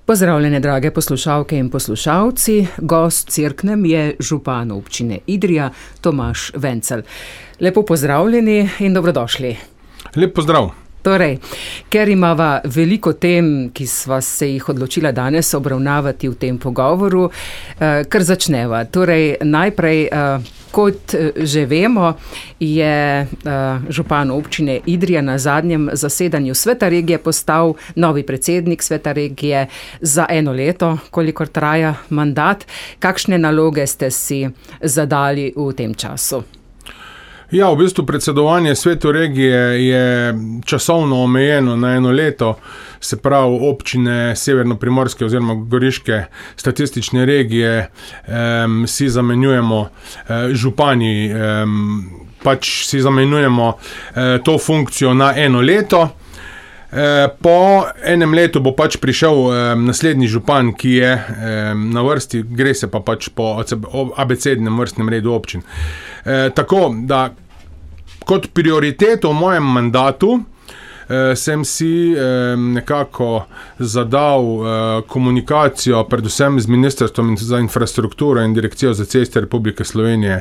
Pozdravljene, drage poslušalke in poslušalci. Gost Cerknem je župan občine Idrija, Tomaž Vencelj. Lepo pozdravljeni in dobrodošli. Lep pozdrav. Torej, ker imava veliko tem, ki sva se jih odločila danes obravnavati v tem pogovoru, kar začneva. Torej, najprej, kot že vemo, je župan občine Idrija na zadnjem zasedanju Sveta regije postal novi predsednik Sveta regije za 1 leto, kolikor traja mandat. Kakšne naloge ste si zadali v tem času? Ja, v bistvu predsedovanje Svetu regije je časovno omejeno na 1 leto, se pravi občine severnoprimorske oziroma goriške statistične regije si zamenjujemo župani, pač si zamenjujemo to funkcijo na 1 leto. Po 1 letu bo pač prišel naslednji župan, ki je na vrsti, gre se pa pač po abecednem vrstnem redu občin. Tako da kot prioriteto v mojem mandatu sem si nekako zadal komunikacijo predvsem z Ministrstvom za infrastrukturo in Direkcijo za ceste Republike Slovenije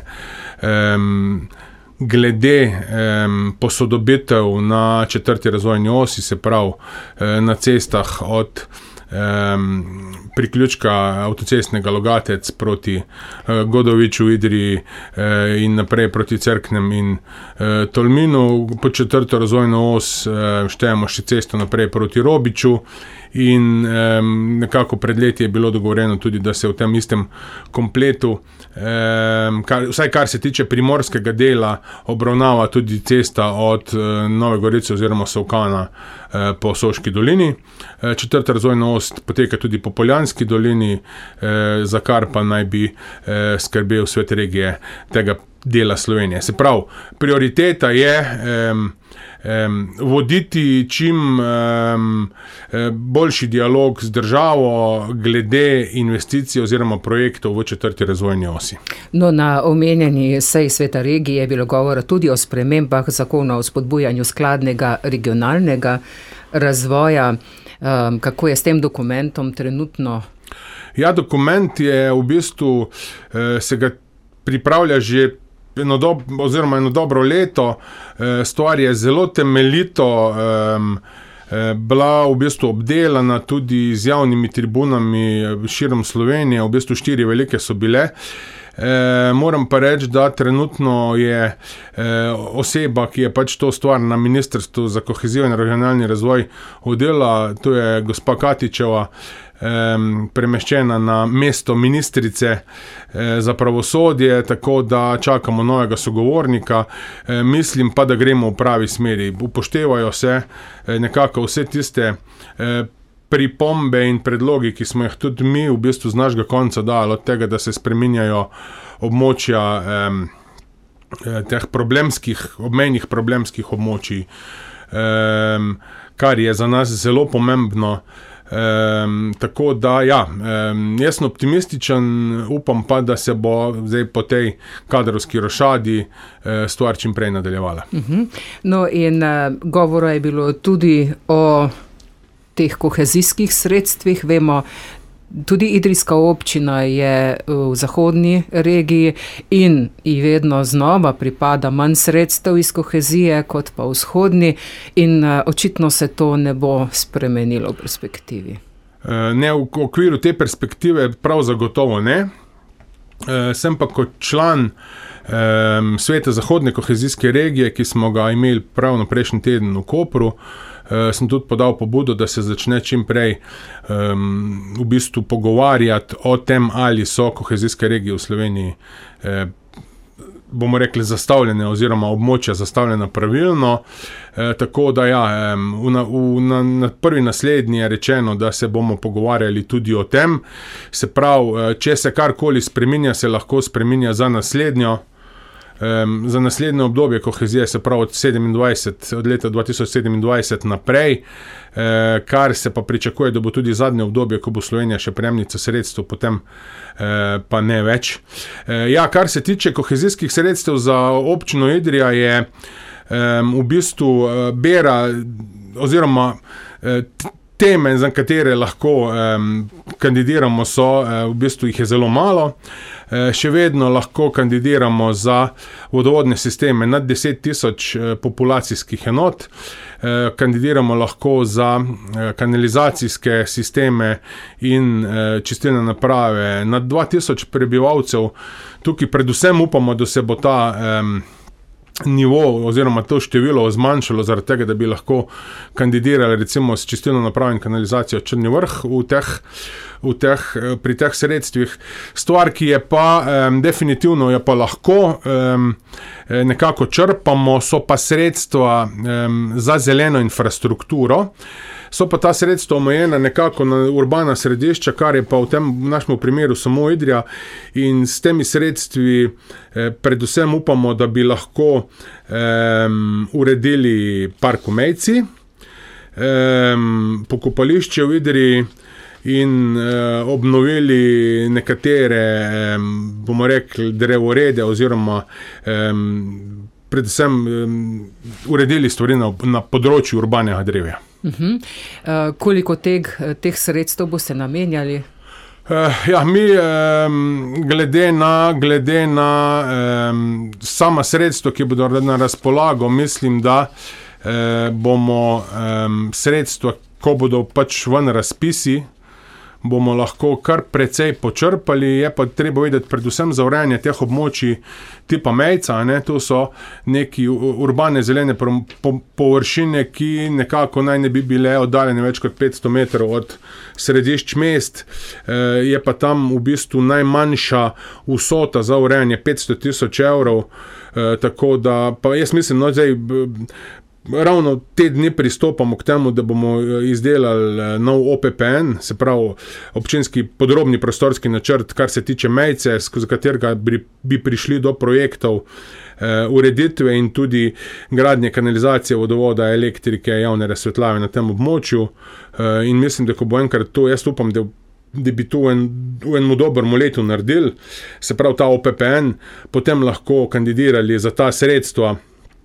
glede posodobitev na 4. razvojni osi, se pravi na cestah od priključka avtocestnega Logatec proti Godoviču, Idriji in naprej proti Cerknem in Tolminu. Po 4. razvojno os štejemo še cesto naprej proti Robiču in nekako pred leti je bilo dogovorjeno tudi, da se v tem istem kompletu, vsaj kar se tiče primorskega dela, obravnava tudi cesta od Nove Gorice oziroma Solkana po Soški dolini. 4. razvojna os poteka tudi po Poljanski dolini, za kar pa naj bi skrbel Svet regije tega dela Slovenije. Se pravi, prioriteta je voditi čim boljši dialog z državo glede investicij oziroma projektov v 4. razvojni osi. No, na omenjeni seji Sveta regije je bilo govora tudi o spremembah zakona o spodbujanju skladnega regionalnega razvoja. Kako je s tem dokumentom trenutno? Ja, dokument je v bistvu, se ga pripravlja že eno dobro leto. Stvar je zelo temeljito bila v bistvu obdelana tudi z javnimi tribunami širom Slovenije, v bistvu 4 velike so bile. Moram pa reči, da trenutno je oseba, ki je pač to stvar na Ministrstvu za kohezijo in regionalni razvoj oddelala, to je gospa Katičeva, premeščena na mesto ministrice za pravosodje, tako da čakamo novega sogovornika. Mislim pa, da gremo v pravi smeri. Upoštevajo se nekako vse tiste pripombe in predlogi, ki smo jih tudi mi v bistvu z našega konca dali, od tega, da se spreminjajo območja teh obmejnih problemskih območij, kar je za nas zelo pomembno. Tako da, ja, jaz sem optimističen, upam pa, da se bo zdaj po tej kadrovski rošadi stvar čim prej nadaljevala. No in govora je bilo tudi o teh kohezijskih sredstvih. Vemo, tudi idrijska občina je v zahodni regiji in ji vedno znova pripada manj sredstev iz kohezije kot pa v vzhodni in očitno se to ne bo spremenilo v perspektivi. Ne, v okviru te perspektive prav zagotovo ne. Sem pa kot član Sveta zahodne kohezijske regije, ki smo ga imeli pravno prejšnji teden v Kopru, sem tudi podal pobudo, da se začne čim prej v bistvu pogovarjati o tem, ali so kohezijske regije v Sloveniji, bomo rekli, zastavljene oziroma območja zastavljena pravilno. Tako da ja, na prvi naslednji je rečeno, da se bomo pogovarjali tudi o tem. Se pravi, če se karkoli spreminja, se lahko spreminja za naslednje obdobje kohezije, se pravi od leta 2027 naprej, kar se pa pričakuje, da bo tudi zadnje obdobje, ko bo Slovenija še prejemnica sredstev, potem pa ne več. Ja, kar se tiče kohezijskih sredstev za občino Idrija, je v bistvu bera oziroma teme, za katere lahko kandidiramo, v bistvu jih je zelo malo. Še vedno lahko kandidiramo za vodovodne sisteme nad 10.000 populacijskih enot. Kandidiramo lahko za kanalizacijske sisteme in čistilne naprave nad 2.000 prebivalcev. Tukaj predvsem upamo, da se bo ta nivo oziroma to število zmanjšalo zaradi tega, da bi lahko kandidirali recimo s čistilno napravo in kanalizacijo Črni Vrh pri teh sredstvih. Stvar, ki je pa definitivno je pa lahko nekako črpamo, so pa sredstva za zeleno infrastrukturo. So pa ta sredstva omejena nekako na urbana središča, kar je pa v našem primeru samo Idrija, in s temi sredstvi predvsem upamo, da bi lahko uredili park v Mejci, pokopališče v Idriji in obnovili nekatere, bomo rekli, drevorede oziroma predvsem uredili stvari na področju urbanega drevja. Koliko teh sredstev boste namenjali? Mi glede na sama sredstva, ki bodo na razpolago, mislim, da bomo sredstva, ko bodo pač ven razpisi, bomo lahko kar precej počrpali. Je pa treba vedeti predvsem za urejanje teh območij tipa Mejca, to so neki urbane zelene površine, ki nekako naj ne bi bile oddaljene več kot 500 metrov od središč mest. Je pa tam v bistvu najmanjša vsota za urejanje 500.000 evrov, tako da pa jaz mislim, zdaj ravno te dni pristopamo k temu, da bomo izdelali nov OPPN, se pravi občinski podrobni prostorski načrt, kar se tiče Mejce, skozi katerega bi prišli do projektov ureditve in tudi gradnje kanalizacije, vodovoda, elektrike, javne razsvetljave na tem območju. In mislim, da ko bo enkrat to, jaz upam, da bi to v enem dobrem letu naredili, se pravi ta OPPN, potem lahko kandidirali za ta sredstva,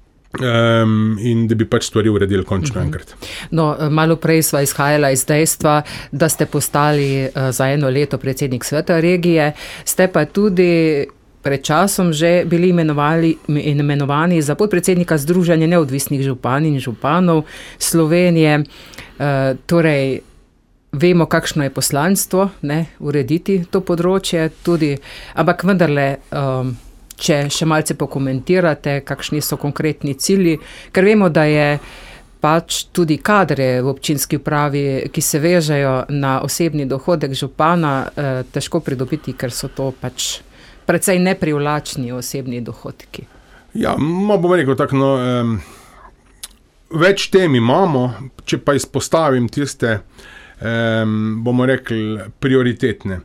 in da bi pač stvari uredili končno enkrat. Malo prej sva izhajala iz dejstva, da ste postali za 1 leto predsednik sveta regije, ste pa tudi pred časom že bili imenovani za podpredsednika Združenja neodvisnih županj in županov Slovenije. Torej, vemo, kakšno je poslanstvo, urediti to področje tudi, ampak vendarle, če še malce pokomentirate, kakšni so konkretni cilji, ker vemo, da je pač tudi kadre v občinski upravi, ki se vežejo na osebni dohodek župana, težko pridobiti, ker so to pač precej neprivlačni osebni dohodki. Bom rekel tako, več tem imamo, če pa izpostavim tiste, bomo rekli, prioritetne.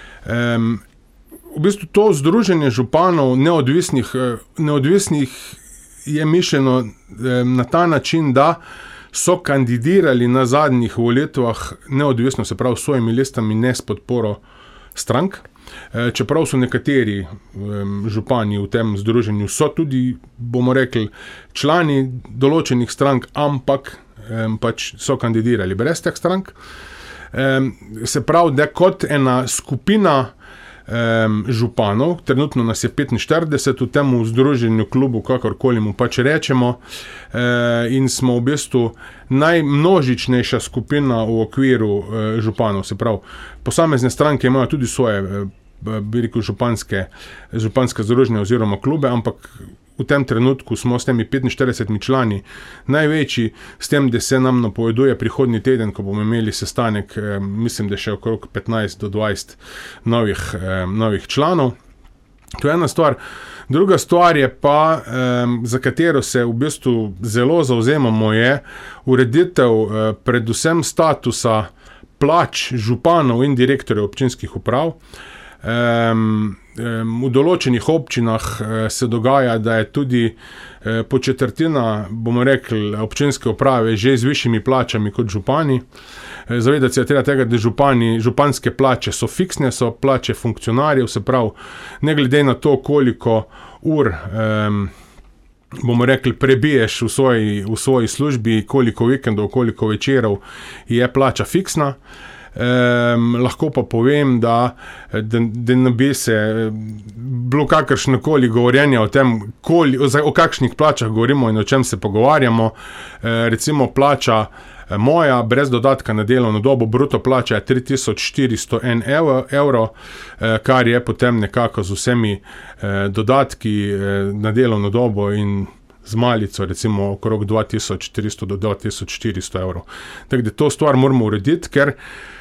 V bistvu to združenje županov neodvisnih je mišljeno na ta način, da so kandidirali na zadnjih volitvah neodvisno, se pravi s svojimi listami, ne s podporo strank. Čeprav so nekateri župani v tem združenju, so tudi, bomo rekli, člani določenih strank, ampak pač so kandidirali brez teh strank. Se pravi, da kot ena skupina županov, trenutno nas je 45 v tem združenju, klubu, kakorkoli mu pač rečemo, in smo v bistvu najmnožičnejša skupina v okviru županov. Se pravi, posamezne stranke imajo tudi svoje, bi rekel, županske združenja oziroma klube, ampak v tem trenutku smo s temi 45 člani največji, s tem, da se nam napoveduje prihodnji teden, ko bomo imeli sestanek, mislim, da še okrog 15 do 20 novih članov. To je ena stvar. Druga stvar je pa, za katero se v bistvu zelo zavzemamo, je ureditev predvsem statusa plač županov in direktorjev občinskih uprav. V določenih občinah se dogaja, da je tudi po četrtina, bomo rekli, občinske uprave že z višjimi plačami kot župani. Zavedati se je treba tega, da županske plače so fiksne, so plače funkcionarjev, se pravi, ne glede na to, koliko ur bomo rekli, prebiješ v svoji službi, koliko vikendov, koliko večerov je plača fiksna. Lahko pa povem, da ne bi se bilo kakršnokoli govorjenje o tem, o kakšnih plačah govorimo in o čem se pogovarjamo. Recimo plača moja, brez dodatka na delovno dobo, bruto plača je 3401 evrov, kar je potem nekako z vsemi dodatki na delovno dobo in z malico, recimo okrog 2300 do 2400 evrov. Tako da to stvar moramo urediti, ker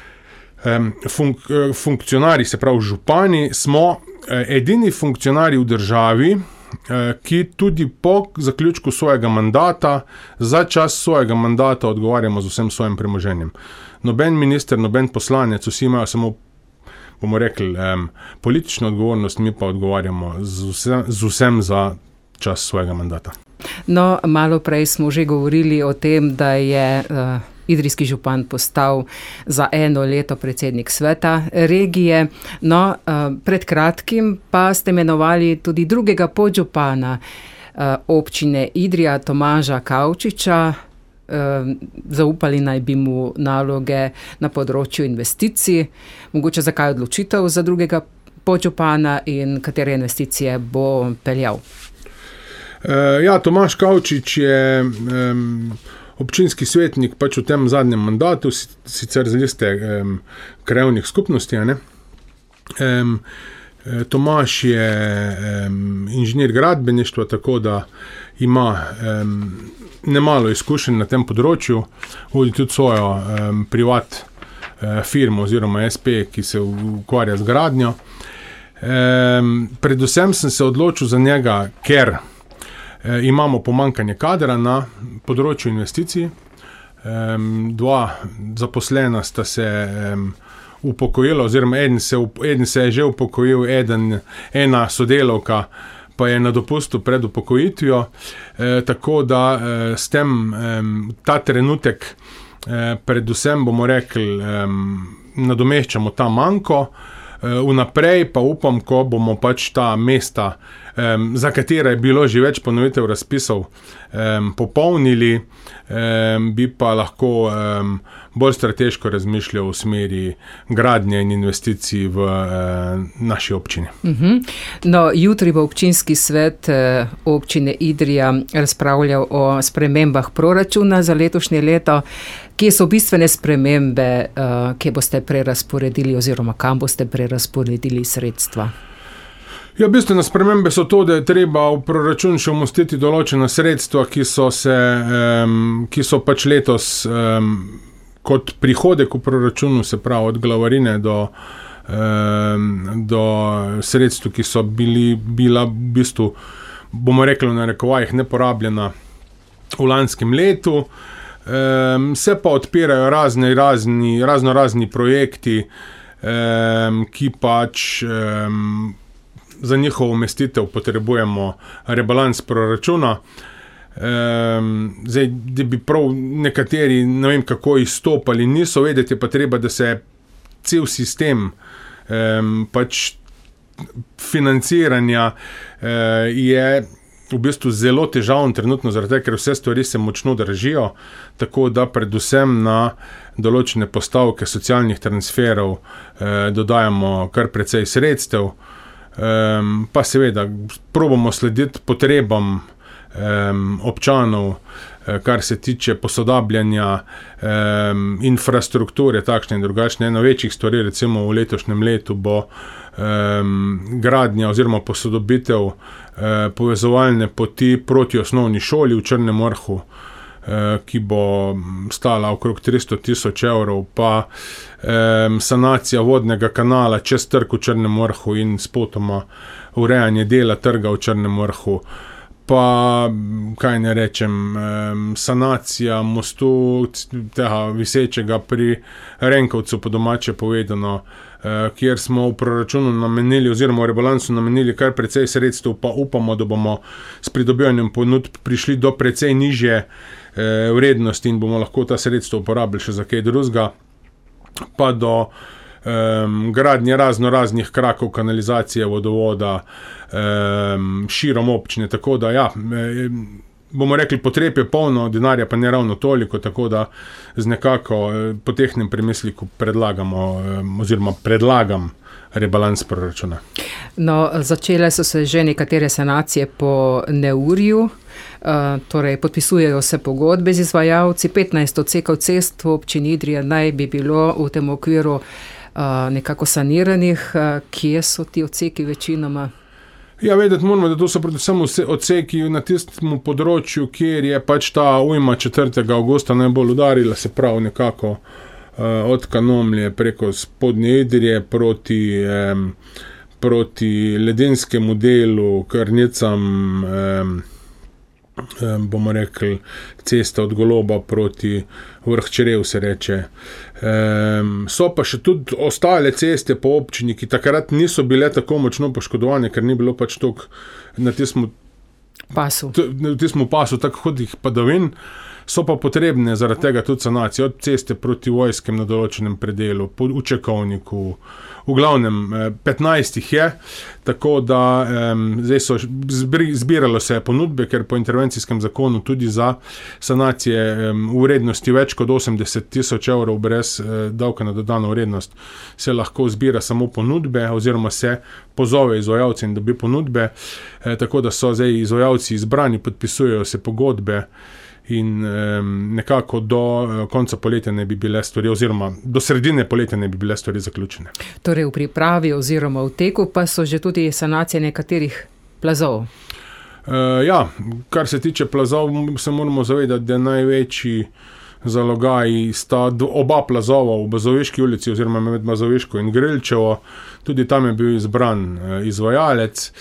funkcionarji, se pravi župani, smo edini funkcionarji v državi, ki tudi po zaključku svojega mandata, za čas svojega mandata odgovarjamo z vsem svojim premoženjem. Noben minister, noben poslanec, vsi imajo samo, bomo rekli, politično odgovornost, mi pa odgovarjamo z vsem za čas svojega mandata. No, malo prej smo že govorili o tem, da je idrijski župan postal za 1 leto predsednik sveta regije. No, pred kratkim pa ste imenovali tudi drugega podžupana občine Idrija, Tomaža Kavčiča. Zaupali naj bi mu naloge na področju investicij. Mogoče zakaj odločitev za drugega podžupana in katere investicije bo peljal? Ja, Tomaž Kavčič je občinski svetnik pač v tem zadnjem mandatu, sicer z liste krajevnih skupnosti. Tomaž je inženir gradbeništva, tako da ima nemalo izkušenj na tem področju, vodi tudi svojo privat firmo oziroma SP, ki se ukvarja z gradnjo. Predvsem sem se odločil za njega, ker imamo pomanjkanje kadra na področju investicij. 2 zaposlena sta se upokojila, oziroma eden se je že upokojil, ena sodelavka pa je na dopustu pred upokojitvijo, tako da s tem ta trenutek predvsem, bomo rekli, nadomeščamo ta manko. Vnaprej pa upam, ko bomo pač ta mesta, za katera je bilo že več ponovitev razpisov, popolnili, bi pa lahko bolj strateško razmišljal v smeri gradnje in investicij v naši občini. No, jutri bo občinski svet občine Idrija razpravljal o spremembah proračuna za letošnje leto. Kje so bistvene spremembe, kje boste prerazporedili oziroma kam boste prerazporedili sredstva? Ja, bistvene spremembe so to, da je treba v proračun še umestiti določena sredstva, ki so pač letos kot prihodek v proračunu, se pravi od glavarine do sredstv, ki so bila v bistvu, bomo rekli v narekovajih, neporabljena v lanskem letu. Se pa odpirajo razno razni projekti, ki pač za njihovo umestitev potrebujemo rebalans proračuna. Zdaj, da bi prav nekateri, ne vem kako, izstopali, niso, vedeti pa treba, da se cel sistem pač financiranja je v bistvu zelo težaven trenutno, zaradi tega, ker vse stvari se močno držijo, tako da predvsem na določene postavke socialnih transferov dodajamo kar precej sredstev, pa seveda probamo slediti potrebam občanov, kar se tiče posodabljanja infrastrukture, takšne in drugačne. Ena večjih stvari, recimo v letošnjem letu, bo gradnja oziroma posodobitev povezovalne poti proti osnovni šoli v Črnem Vrhu, ki bo stala okrog 300 000 evrov, pa sanacija vodnega kanala čez trg v Črnem Vrhu in spotoma urejanje dela trga v Črnem Vrhu, pa, kaj ne rečem, sanacija mostu tega visečega pri Renkovcu, po domače povedano, kjer smo v proračunu namenili oziroma v rebalansu namenili kar precej sredstev, pa upamo, da bomo s pridobivanjem ponudb prišli do precej nižje vrednosti in bomo lahko ta sredstva uporabili še za kaj drugega, pa do gradnje raznih krakov kanalizacije, vodovoda, širom občine, tako da ja, bomo rekli, potreb je polno, denarja pa ne ravno toliko, tako da z nekako po tehnem premisliku predlagam rebalans proračuna. No, začele so se že nekatere sanacije po neurju, torej podpisujejo se pogodbe z izvajalci, 15 odsekov cest v občini Idrija naj bi bilo v tem okviru nekako saniranih. Kje so ti odseki večinoma? Ja, vedeti moramo, da to so predvsem odseki na tistem področju, kjer je pač ta ujma 4. avgusta najbolj udarila, se pravi nekako od Kanomlje preko spodnje Idrije proti ledenskemu delu, Krnicam, bomo rekli, cesta od Goloba proti Vrh Črev, se reče. So pa še tudi ostale ceste po občini, ki takrat niso bile tako močno poškodovane, ker ni bilo pač toliko na tistem pasu tako hudih padavin, so pa potrebne zaradi tega tudi sanacije, od ceste proti Vojskem na določenem predelu, v Čekovniku, v glavnem 15 jih je, tako da zdaj so zbiralo se ponudbe, ker po intervencijskem zakonu tudi za sanacije v vrednosti več kot 80.000 evrov brez davka na dodano vrednost se lahko zbira samo ponudbe oziroma se pozove izvajalce in dobi ponudbe, tako da so zdaj izvajalci izbrani, podpisujejo se pogodbe in nekako do konca poletja ne bi bile stvari, oziroma do sredine poletja ne bi bile stvari zaključene. Torej v pripravi oziroma v teku pa so že tudi sanacije nekaterih plazov. Ja, kar se tiče plazov, se moramo zavedati, da največji zalogaji sta oba plazova v Bazoviški ulici oziroma med Bazoviško in Grilčevo, tudi tam je bil izbran izvajalec.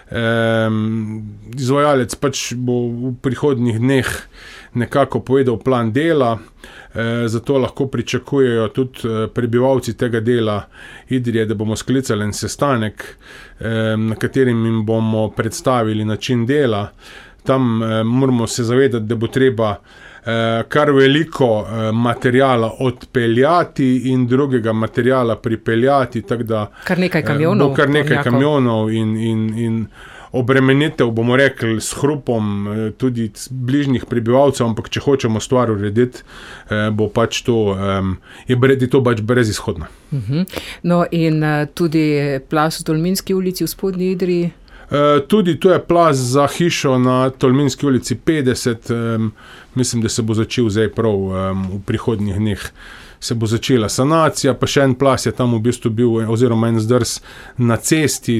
Izvajalec pač bo v prihodnjih dneh nekako povedal plan dela, zato lahko pričakujejo tudi prebivalci tega dela Idrije, da bomo sklicali en sestanek, na katerim jim bomo predstavili način dela. Tam moramo se zavedati, da bo treba kar veliko materijala odpeljati in drugega materijala pripeljati, tako da kar nekaj kamionov, bo kar nekaj kamionov in obremenitev, bomo rekli, s hrupom tudi bližnjih prebivalcev, ampak če hočemo stvar urediti, bo pač to, je to pač brezizhodno. No in tudi plaz v Tolminski ulici v Spodnji Idriji? Tudi to je plaz za hišo na Tolminski ulici 50, mislim, da se bo začel zdaj prav v prihodnjih dneh. Se bo začela sanacija, pa še en plaz je tam v bistvu bil, oziroma en zdrs na cesti,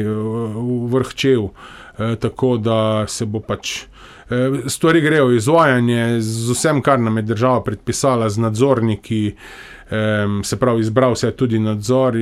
v Vrh Čev, tako da se bo pač stvari grejo izvajanje z vsem, kar nam je država predpisala, z nadzorniki, se pravi, izbral se je tudi nadzor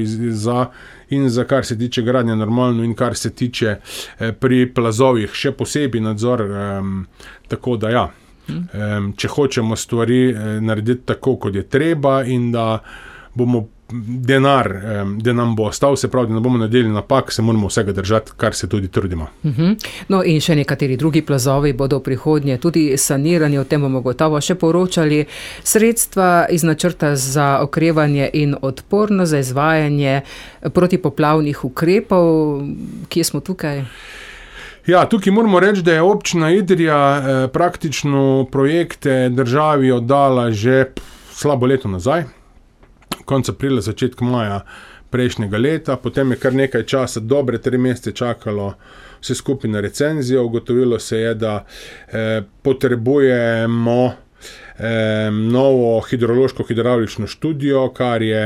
in za kar se tiče gradnje normalno in kar se tiče pri plazovih še posebej nadzor, tako da ja. Če hočemo stvari narediti tako, kot je treba in da bomo denar, da nam bo ostal, se pravi, da ne bomo naredili napak, se moramo vsega držati, kar se tudi trudimo. No in še nekateri drugi plazovi bodo v prihodnje tudi sanirani, o tem bomo gotovo še poročali. Sredstva iz načrta za okrevanje in odpornost, za izvajanje protipoplavnih ukrepov, kje smo tukaj? Ja, tukaj moramo reči, da je občina Idrija praktično projekte državi oddala že slabo leto nazaj, konec aprila, začetek maja prejšnjega leta, potem je kar nekaj časa, dobre 3 mesece čakalo vse skupaj na recenzijo, ugotovilo se je, da potrebujemo novo hidrološko-hidravlično študijo, kar je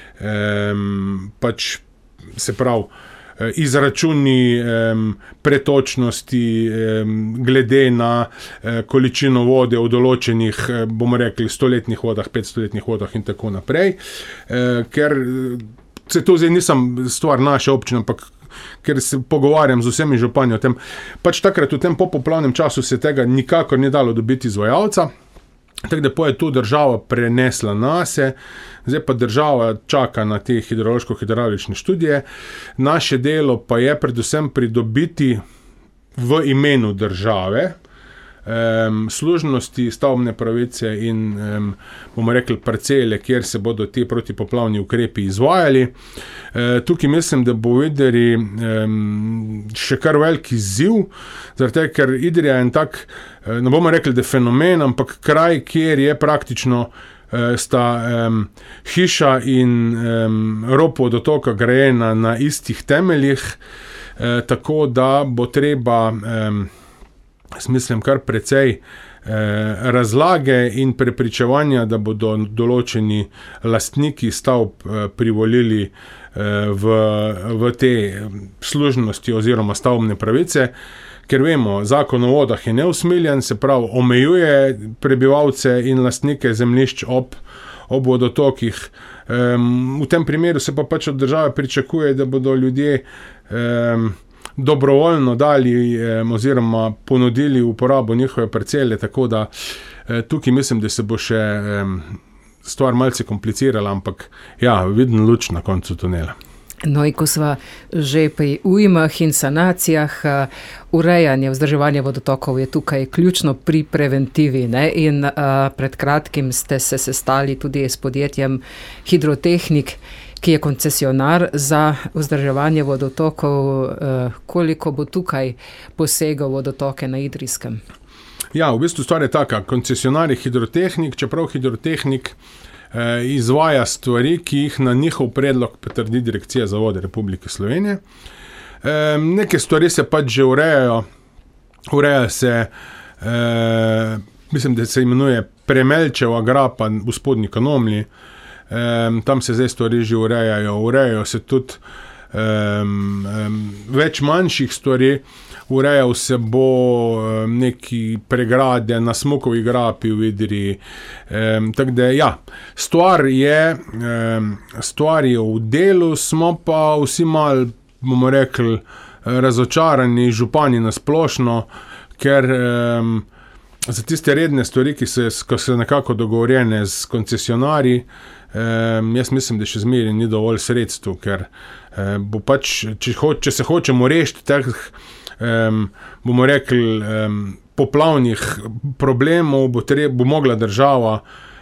pač, se pravi, izračuni pretočnosti glede na količino vode v določenih, bomo rekli, 100-letnih vodah, 500-letnih vodah in tako naprej. Ker se to zdaj nisem stvar naše občine, ampak ker se pogovarjam z vsemi župani o tem, pač takrat v tem popoplavnem času se tega nikakor ni dalo dobiti izvajalca, tako da je to država prenesla nase, zdaj pa država čaka na te hidrološko-hidravlične študije. Naše delo pa je predvsem pridobiti v imenu države služnosti, stavbne pravice in, bomo rekli, parcele, kjer se bodo ti protipoplavni ukrepi izvajali. Tukaj mislim, da bo v Idriji še kar velik izziv, zaradi tega, ker Idrija je en tak, ne bomo rekli, da je fenomen, ampak kraj, kjer je praktično sta hiša in rob vodotoka grajena na istih temeljih, tako da bo treba, mislim, kar precej razlage in prepričevanja, da bodo določeni lastniki stavb privolili v te služnosti oziroma stavbne pravice, ker vemo, zakon o vodah je neusmiljen, se pravi, omejuje prebivalce in lastnike zemljišč ob vodotokih. V tem primeru se pa pač od države pričakuje, da bodo ljudje dobrovoljno dali oziroma ponudili uporabo njihove parcele, tako da tukaj mislim, da se bo še stvar malce komplicirala, ampak ja, vidim luč na koncu tunela. No, in ko sva že pri ujmah in sanacijah, urejanje, vzdrževanje vodotokov je tukaj ključno pri preventivi, ne? In pred kratkim ste se sestali tudi s podjetjem Hidrotehnik, ki je koncesionar za vzdrževanje vodotokov. Koliko bo tukaj posegal vodotoke na Idrijskem? Ja, v bistvu stvar je taka, koncesionar je Hidrotehnik, čeprav Hidrotehnik izvaja stvari, ki jih na njihov predlog potrdi Direkcija za vode Republike Slovenije. Neke stvari se pač že urejajo. Ureja se, mislim, da se imenuje Premelčeva grapa v Spodnji Kanomlji. Tam se zdaj stvari že urejajo. Urejajo se tudi več manjših stvari. Urejal se bo neki pregrade na Smokovi grapi v Idriji. Tako da, ja, stvar je v delu, smo pa vsi malo, bomo rekli, razočarani, župani nasplošno, ker za tiste redne stvari, ki so nekako dogovorjene s koncesionarji, jaz mislim, da še zmeraj ni dovolj sredstev, ker bo pač, če se hočemo rešiti teh, bomo rekli, poplavnih problemov, bo mogla država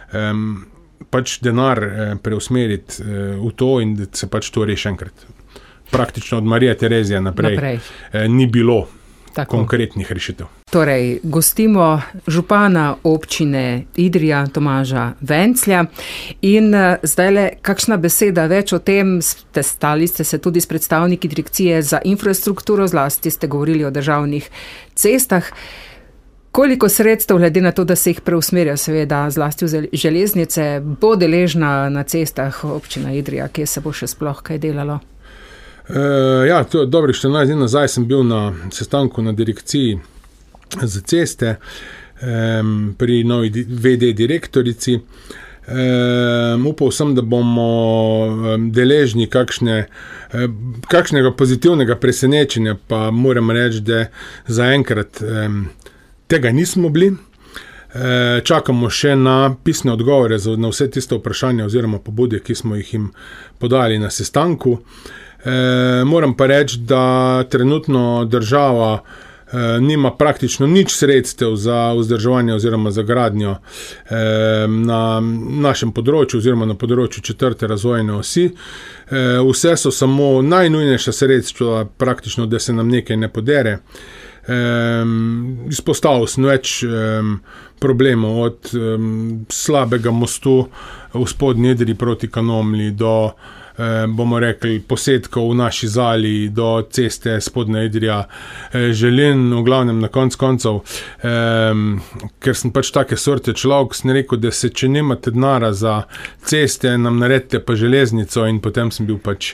pač denar preusmeriti v to in da se pač to reši enkrat. Praktično od Marije Terezije naprej. Ni bilo konkretnih rešitev. Torej, gostimo župana občine Idrija, Tomaža Venclja, in zdajle kakšna beseda več o tem, stali ste se tudi s predstavniki Direkcije za infrastrukturo, zlasti ste govorili o državnih cestah. Koliko sredstev, glede na to, da se jih preusmerja, seveda zlasti v železnice, bo deležna na cestah občina Idrija, kje se bo še sploh kaj delalo? Ja, to je dobrih 14 dni nazaj sem bil na sestanku na Direkciji za ceste pri novi VD direktorici. Upal sem, da bomo deležni kakšnega pozitivnega presenečenja, pa moram reči, da zaenkrat tega nismo bili. Čakamo še na pisne odgovore na vse tiste vprašanja oziroma pobude, ki smo jih jim podali na sestanku. Moram pa reči, da trenutno država nima praktično nič sredstev za vzdrževanje oziroma za gradnjo na našem področju oziroma na področju 4. razvojne osi. Vse so samo najnujnejša sredstva, praktično, da se nam nekaj ne podere. Izpostavil sem več problemov, od slabega mostu v Spodnji Idriji proti Kanomlji do, bomo rekli, posedkov v naši Zali, do ceste Spodnja Idrija Želin, v glavnem na koncev, ker sem pač take sorte človek, sem rekel, da se, če nimate denarja za ceste, nam naredite pa železnico, in potem sem bil pač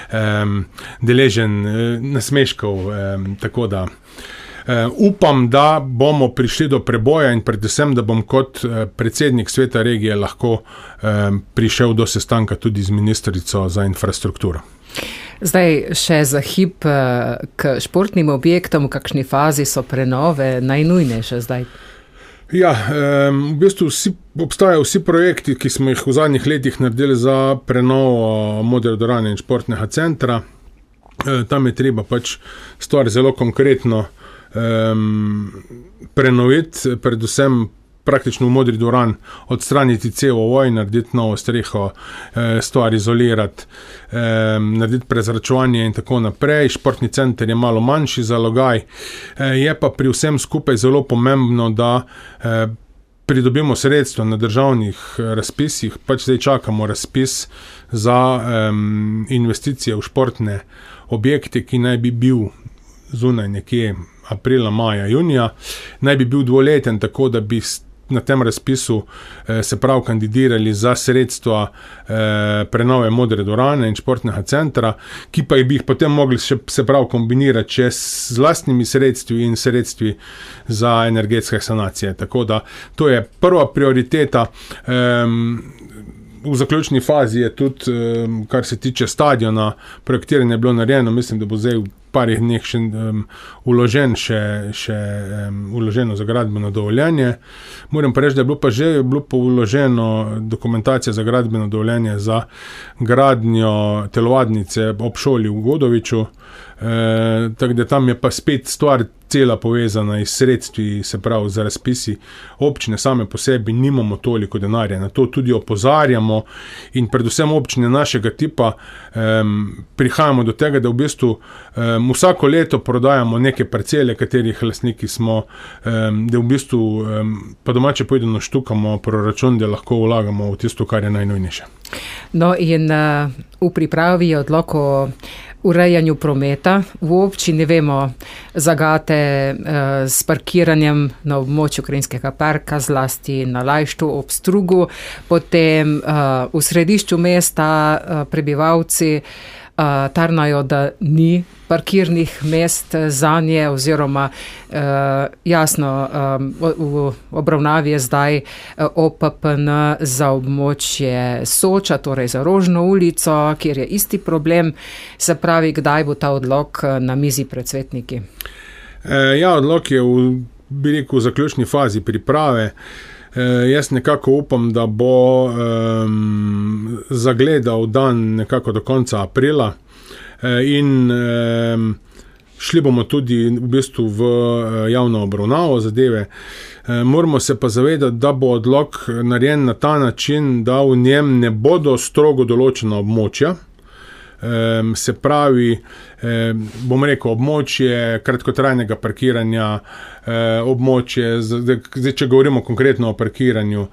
deležen nasmeškov, tako da upam, da bomo prišli do preboja in predvsem, da bom kot predsednik sveta regije lahko prišel do sestanka tudi z ministrico za infrastrukturo. Zdaj še za hip k športnim objektom, v kakšni fazi so prenove najnujnejše zdaj? Ja, v bistvu obstajajo vsi projekti, ki smo jih v zadnjih letih naredili za prenovo Modre dvorane in športnega centra. Tam je treba pač stvar zelo konkretno prenoviti, predvsem praktično v modri dvoran, odstraniti cel ovoj, narediti novo streho, stvar izolirati, narediti prezračevanje in tako naprej. Športni center je malo manjši zalogaj, je pa pri vsem skupaj zelo pomembno, da pridobimo sredstva na državnih razpisih, pač zdaj čakamo razpis za investicije v športne objekte, ki naj bi bil zunaj nekje aprila, maja, junija, naj bi bil dvoleten, tako da bi na tem razpisu se prav kandidirali za sredstva prenove modre dvorane in športnega centra, ki pa bi jih potem mogli se prav kombinirati še z lastnimi sredstvi in sredstvi za energetske sanacije. Tako da to je prva prioriteta. V zaključni fazi je tudi, kar se tiče stadiona, projektiranje je bilo narejeno, mislim, da bo zdaj v parih dneh še vloženo za gradbeno dovoljenje. Moram pa reči, da je bilo pa vloženo dokumentacija za gradbeno dovoljenje za gradnjo telovadnice ob šoli v Godoviču, tako da tam je pa spet stvar cela povezana iz sredstvi, se pravi za razpisi. Občine same po sebi nimamo toliko denarja, na to tudi opozarjamo in predvsem občine našega tipa prihajamo do tega, da v bistvu vsako leto prodajamo neke parcele, katerih lastniki smo, da v bistvu pa domače povedano štukamo proračun, da lahko vlagamo v tisto, kar je najnujnejše. No in v pripravi je odlok o urejanju prometa. V občini vemo zagate s parkiranjem na območju Krajinskega parka, zlasti na Lajštu ob Strugu. Potem v središču mesta prebivalci tarnajo, da ni parkirnih mest zanje, oziroma jasno, v obravnavi je zdaj OPPN za območje Soča, torej za Rožno ulico, kjer je isti problem. Se pravi, kdaj bo ta odlok na mizi pred svetniki? Ja, odlok je v zaključni fazi priprave. Jaz nekako upam, da bo zagledal dan nekako do konca aprila in šli bomo tudi v bistvu v javno obravnavo zadeve. Moramo se pa zavedati, da bo odlok narejen na ta način, da v njem ne bodo strogo določena območja. Se pravi, bom rekel, območje kratkotrajnega parkiranja, območje, zdaj, če govorimo konkretno o parkiranju,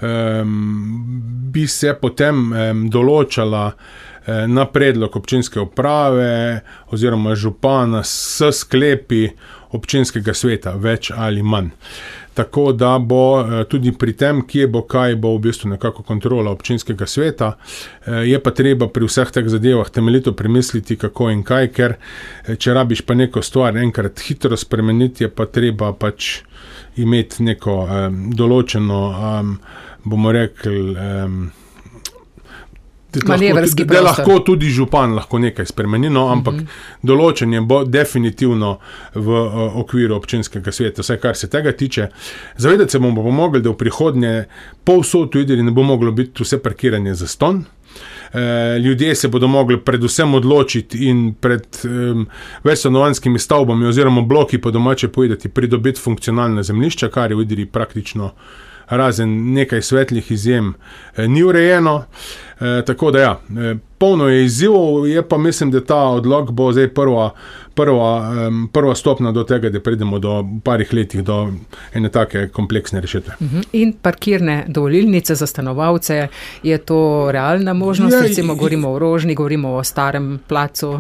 bi se potem določala na predlog občinske uprave oziroma župana s sklepi občinskega sveta, več ali manj. Tako da bo tudi pri tem, kje bo kaj, bo v bistvu nekako kontrola občinskega sveta. Je pa treba pri vseh teh zadevah temeljito premisliti, kako in kaj, ker če rabiš pa neko stvar enkrat hitro spremeniti, je pa treba pač imeti neko določeno, bomo rekli, da lahko tudi župan lahko nekaj spremeni, no, ampak določenje bo definitivno v okviru občinskega sveta, vse kar se tega tiče. Zavedati se bomo pomogli, da v prihodnje povsod v Idriji ne bo moglo biti vse parkiranje zastonj. Ljudje se bodo mogli predvsem odločiti in pred večstanovanjskimi stavbami oziroma bloki po domače povedati pridobiti funkcionalna zemljišča, kar je v Idriji praktično razen nekaj svetlih izjem ni urejeno. Tako da ja, polno je izzivov, je pa mislim, da ta odlok bo zdaj prva stopna do tega, da pridemo do parih letih do ene take kompleksne rešitve. In parkirne dovolilnice za stanovalce, je to realna možnost? Recimo govorimo o Rožni, govorimo o Starem placu.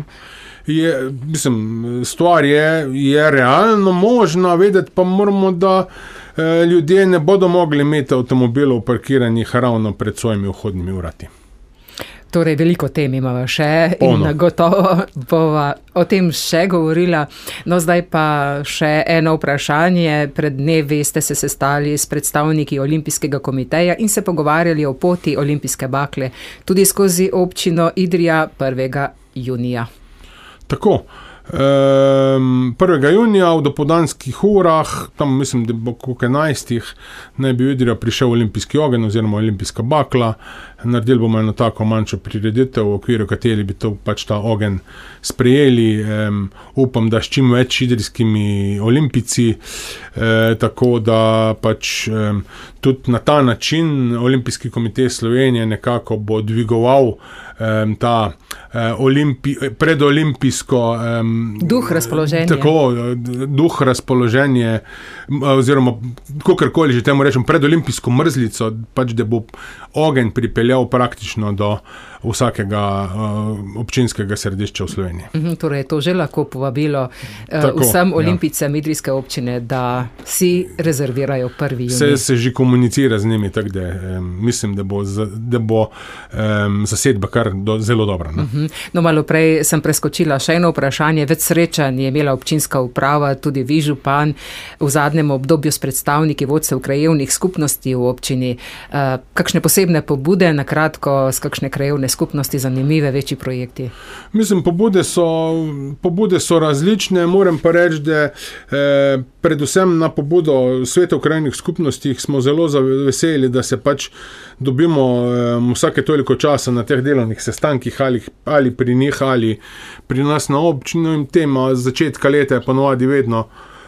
Stvar je realno možna, vedeti pa moramo, da ljudje ne bodo mogli imeti avtomobilov parkiranih ravno pred svojimi vhodnimi vrati. Torej, veliko tem imamo še in gotovo bova o tem še govorila. No, zdaj pa še eno vprašanje. Pred dnevi ste se sestali s predstavniki Olimpijskega komiteja in se pogovarjali o poti olimpijske bakle tudi skozi občino Idrija 1. junija. Tako. 1. junija v dopoldanskih urah, tam mislim, da bo koliko 11, naj bi v Idrijo prišel olimpijski ogenj oziroma olimpijska bakla. naredili bomo eno tako manjšo prireditev, v okviru kateri bi to pač ta ogenj sprejeli. Upam, da s čim več idrijskimi olimpijci, tako da pač tudi na ta način Olimpijski komitej Slovenije nekako bo dvigoval ta predolimpijsko duh razpoloženja. Tako, duh razpoloženje, oziroma kakorkoli že temu rečem, predolimpijsko mrzlico, pač da bo ogenj pripeljal praktično do vsakega občinskega središča v Sloveniji. Torej je to že lahko povabilo vsem olimpijcem Idrijske občine, da si rezervirajo 1. junij. Se že komunicira z njimi, tako da mislim, da bo zasedba kar zelo dobra. No, malo prej sem preskočila še eno vprašanje. Več srečanj je imela občinska uprava, tudi vi, župan, v zadnjem obdobju s predstavniki vodstev krajevnih skupnosti v občini. Kakšne posebne pobude, na kratko, s kakšne krajevne skupnosti, zanimive, večji projekti? Mislim, pobude so različne, moram pa reči, da predvsem na pobudo Sveta v krajevnih skupnostih smo zelo veseli, da se pač dobimo vsake toliko časa na teh delovnih sestankih ali pri njih ali pri nas na občini, in tema začetka leta je ponovadi vedno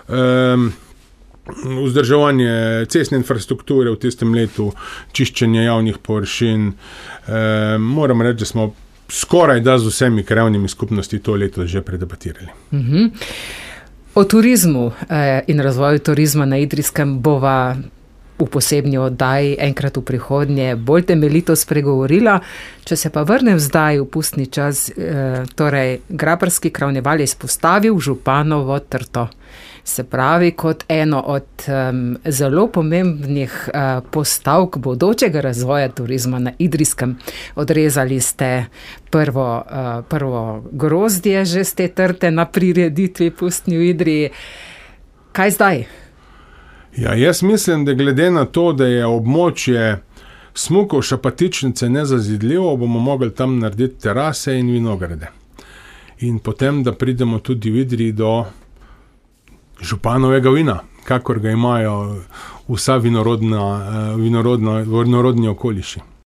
vzdrževanje cestne infrastrukture v tistem letu, čiščenje javnih površin. Moram reči, da smo skoraj da z vsemi krajevnimi skupnosti to leto že predebatirali. O turizmu in razvoju turizma na Idrijskem bova v posebni oddaji enkrat v prihodnje bolj temeljito spregovorila. Če se pa vrnem zdaj v pustni čas, torej Graparski kravneval je izpostavil županovo trto. Se pravi, kot eno od zelo pomembnih postavk bodočega razvoja turizma na Idrijskem. Odrezali ste prvo grozdje že z te trte na prireditvi Pustni v Idriji. Kaj zdaj? Ja, jaz mislim, da glede na to, da je območje smukov Šapatičnice nezazidljivo, bomo mogli tam narediti terase in vinograde. In potem, da pridemo tudi v Idriji do županovega vina, kakor ga imajo vsa vinorodni okoliši.